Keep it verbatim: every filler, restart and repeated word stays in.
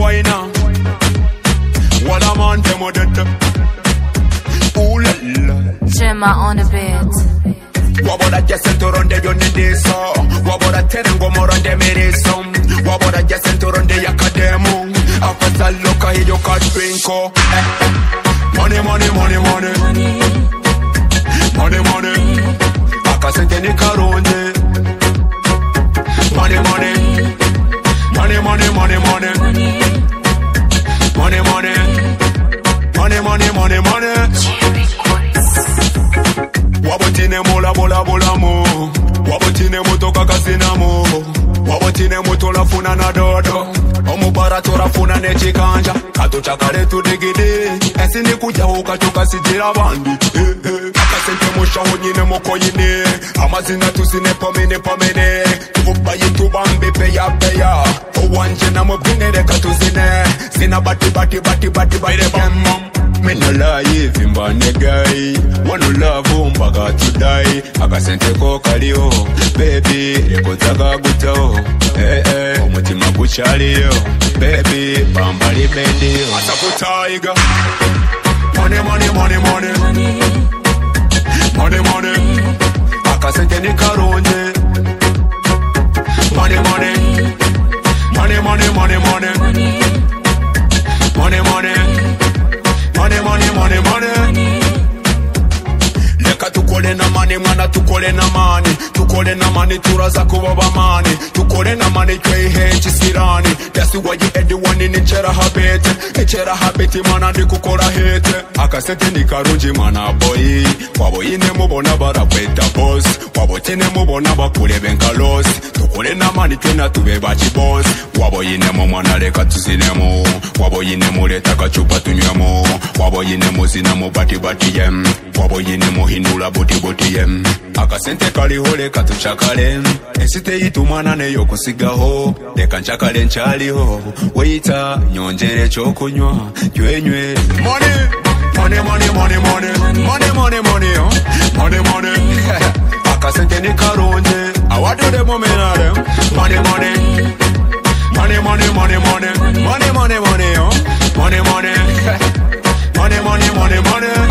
wine now. What a man demo that. Ooh la la. Gemma on the bed. What about that just to run the yoni day so? What about that ten and go more on the medicine? What about that just to run the academo? After look at you cut brinko. Money, money, money, money. Money, money. Akasente ni karonde. Money, money. Money, money, money, money. Money, money. Money, money, money, money. Wabotine mola bola bola mo. Wabotine moto kakasina mo. Wabotine moto la funa na dodo. Omubara tora funa ne chikanja. Kato chakare tu digide. Esini kuja ukatoka sijira bandi. Akasente musha honyine moko yine. Amazina tusine pomene pomene. Tukubaye tubambe peya peya. Owanje na mobine de katuzine. Sina bati bati bati bati by the bam. Me no lie, vimba negai. Wanna love umbaga to die. Akasente ko kalio, baby, eko taga guto. Eh eh, omutima kuchaliyo, baby, bambali bendi. Asakutaiga. Money, money, money, money. Money, money. Akasente ni karonje. Money, money. Money, money, money, money. Money, money. Money, money, money, money. Leka tukole na money, mana tukole na money. Tukole na money, turaza kubaba money. Tukole na money, kwe hechi sirani. That's why you everyone in nchera habete. Nchera habete, mana di kukora hete. Akasente ni karunji mana boy. Wabo ine mubona bara kweta boss. Wabo tine mubona bakule benkalos. Tukole na money, tuna tuwe bachi boss. Wabo ine mumana leka tusinemo. Wabo ine muleta kachupa tunywemo. Wabo yine muzina mu bati bati yem. Wabo yine muhindula boti boti yem. Akasente kali hole katuchakale. Esite itumana ne yokusigaho. Deka nchakale nchaliho. Weita nyonjere chokunywa. Jwenywe. Money. Money, money, money, money. Money, money, money. Money, money. Akasente ni karonje. Awado de momenare. Money, money. Money, money, money, money. Money, money, money. Money, money. Money, money, money, money.